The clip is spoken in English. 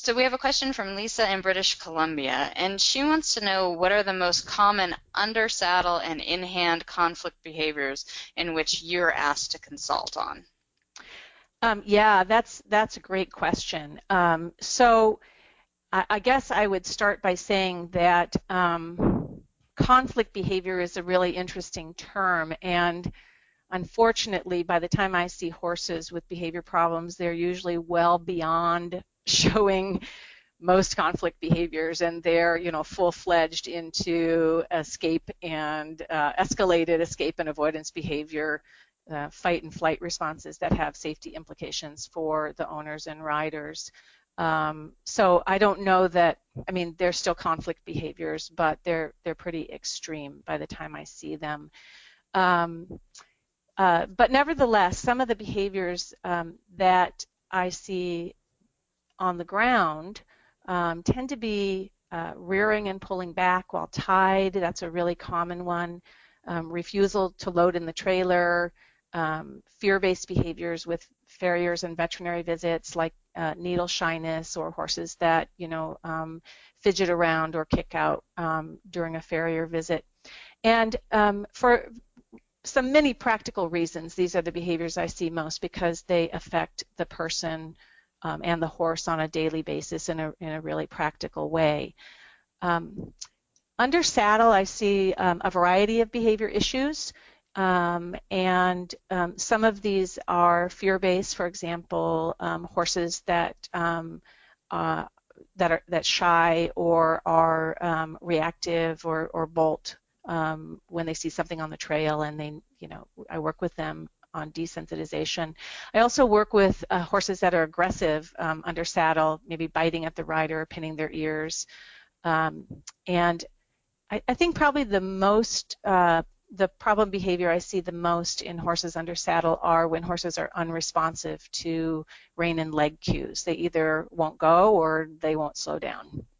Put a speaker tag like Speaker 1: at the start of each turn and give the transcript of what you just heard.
Speaker 1: So we have a question from Lisa in British Columbia, and she wants to know what are the most common under saddle and in-hand conflict behaviors in which you're asked to consult on.
Speaker 2: Yeah, that's a great question. So I guess I would start by saying that conflict behavior is a really interesting term, and unfortunately, by the time I see horses with behavior problems, they're usually well beyond showing most conflict behaviors, and they're, full-fledged into escape and escalated escape and avoidance behavior, fight and flight responses that have safety implications for the owners and riders. So I don't know that, I mean, they're still conflict behaviors, but they're pretty extreme by the time I see them. But nevertheless, some of the behaviors that I see on the ground tend to be rearing and pulling back while tied. That's a really common one. Refusal to load in the trailer, fear-based behaviors with farriers and veterinary visits, like needle shyness, or horses that fidget around or kick out during a farrier visit. And for some many practical reasons, these are the behaviors I see most because they affect the person and the horse on a daily basis in a really practical way. Under saddle, I see a variety of behavior issues, and some of these are fear-based. For example, horses that that shy or are reactive or bolt when they see something on the trail, and I work with them on desensitization. I also work with horses that are aggressive under saddle, maybe biting at the rider or pinning their ears. And I think probably the problem behavior I see the most in horses under saddle are when horses are unresponsive to rein and leg cues. They either won't go or they won't slow down.